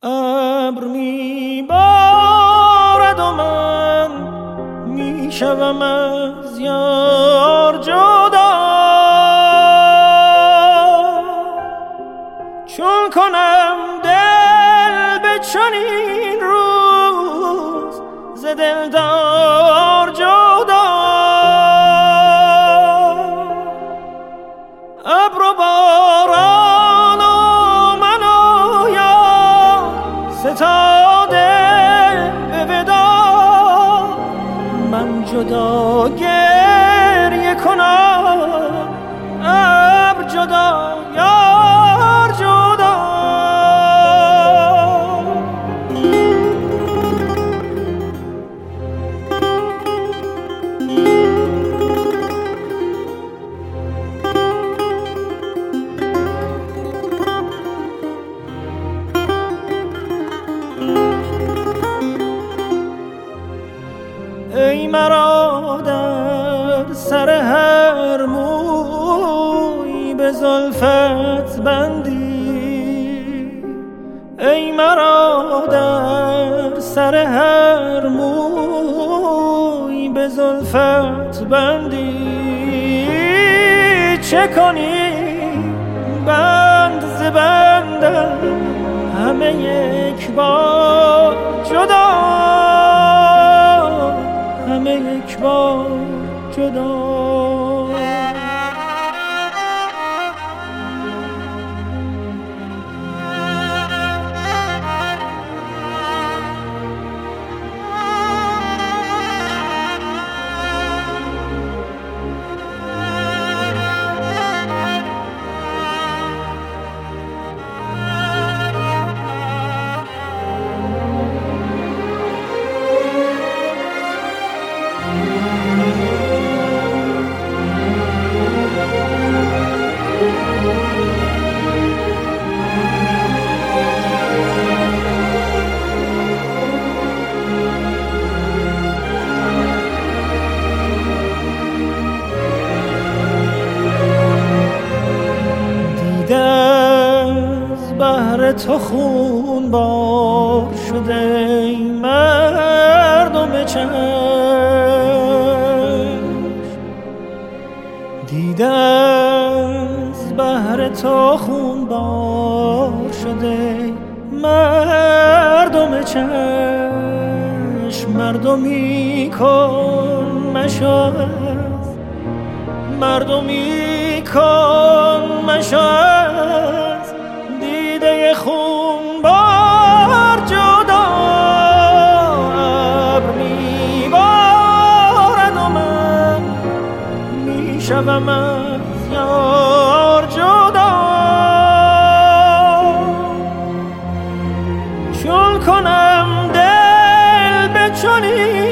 ابر میبارد و من میشوم از یار جدا، چون کنم دل به چنین روز ز دلدار جدا. ابر و باران و من و یار ستاده به ودا، من جدا گریه کنم ابر جدا یار جدا. ای مرا در سر هر موی به زلفت بندی، ای مرا در سر هر موی به زلفت بندی، چه کنی بند ز بندم همه یک بار جدا، همه یک بار جدا. بهر تو خون بار شده ای مردم چشم، دیده از بهر تو خون بار شده ای مردم چشم، مردمی کن مشاهد، مردمی کن مشاهد، دیده خون بار جدا. ابر میبارد و من میشوم از یار جدا، چون کنم دل به چنین